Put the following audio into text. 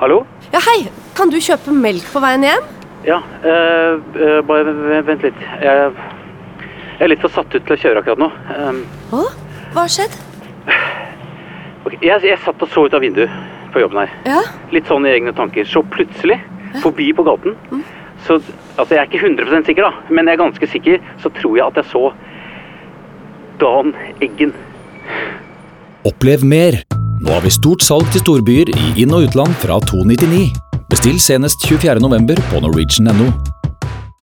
Hallo? Ja, hei. Kan du kjøpe melk på veien hjem? Ja, bare vent litt. Jeg er litt for satt ut til å kjøre akkurat nå. Hva har skjedd? Ok, jeg satt og så ut av vinduet på jobben her. Ja? Litt sånn i egne tanker. Så plutselig, forbi på gaten, så, altså jeg er ikke 100% sikker da, men jeg er ganske sikker, så tror jeg at jeg så Dan Eggen. Opplev mer! Nå har vi stort salg til storbyer i inn- og utland fra 299. Bestill senest 24. november på Norwegian.no.